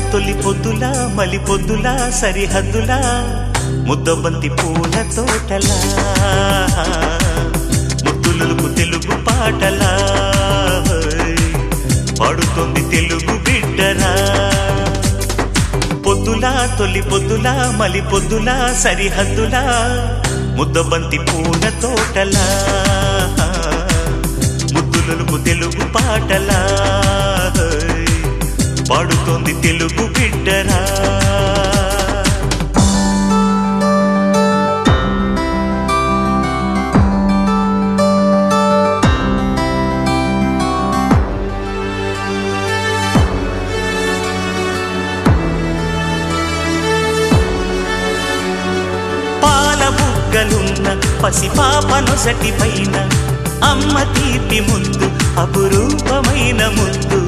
తొలి పొద్దులా మలి పొద్దులా సరిహద్దులా ముద్దబంతి పూల తోటలా ముద్దులకు తెలుగు పాటలా పాడుతోంది తెలుగు బిడ్డరా. పొద్దులా తొలి పొద్దులా మలి పొద్దులా సరిహద్దులా ముద్దబంతి పూల తోటలా ముద్దులకు తెలుగు పాటలా పాడుతోంది తెలుగు బిడ్డరా. పాల బుగ్గలున్న పసిపాప నొసటి పైన అమ్మ తీపి ముద్దు అపురూపమైన ముద్దు.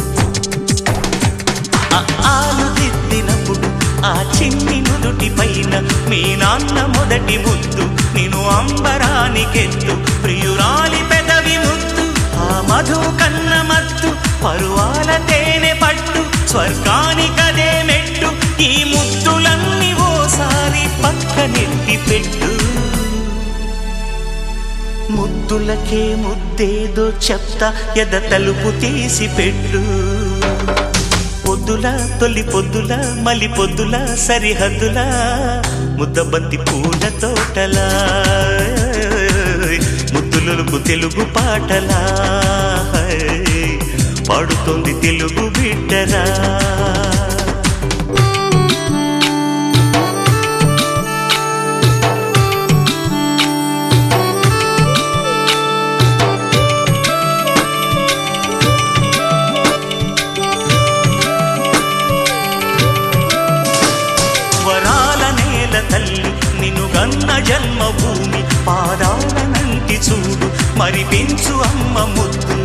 ఆలు దిద్దినప్పుడు ఆ చిన్ని నుదుటి పైన మీ నాన్న మొదటి ముద్దు నేను అంబరానికెత్తు ప్రియురాలి పెదవి ముద్దు. ఆ మధు కన్న మత్తు పరువాల తేనె పట్టు స్వర్గానికదే మెట్టు. ఈ ముద్దులన్నీ ఓసారి పక్కనెత్తి పెట్టు. ముద్దులకే ముద్దేదో చెప్తా ఎద తలుపు తీసి పెట్టు. పొద్దులా తొలి పొద్దులా మలి పొద్దులా సరిహద్దులా ముద్దబంతి పూల తోటలా ముద్దులకు తెలుగు పాటలా పాడుతోంది తెలుగు బిడ్డరా. తల్లి నిన్ను గన్న జన్మభూమి పాదాలనంటి చూడు మరిపించు అమ్మ ముద్దు.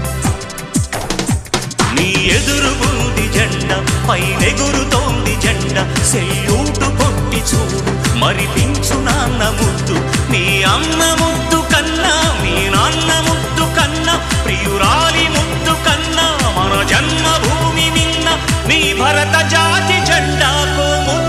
నీ ఎదురుగుంది జెండ పైనెగురుతోంది జెండ సెల్యూటు కొట్టి చూడు మరిపించు నాన్న ముద్దు. నీ అమ్మ ముద్దు కన్నా మీ నాన్న ముద్దు కన్నా ప్రియురాలి ముద్దు కన్నా మన జన్మభూమి నిన్న నీ భరత జాతి జెండాకో ముద్దు.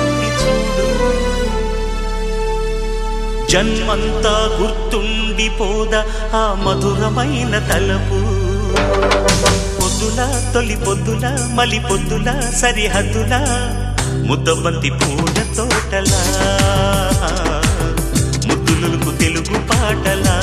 జన్మంతా గుర్తుండిపోదా ఆ మధురమైన తలపు. పొద్దులా తొలి పొద్దులా మలి పొద్దులా సరిహద్దులా ముద్దబంతి పూల తోటలా ముద్దులకు తెలుగు పాటలా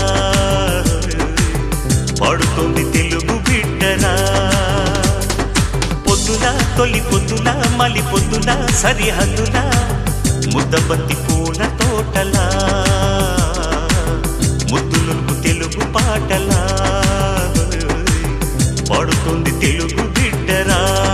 పాడుతోంది తెలుగు బిడ్డరా. పొద్దులా తొలి పొద్దులా మలి పొద్దులా సరిహద్దులా ముద్దబంతి పూల తోటలా ముద్దులకు తెలుగు పాటలా పాడుతోంది తెలుగు బిడ్డరా.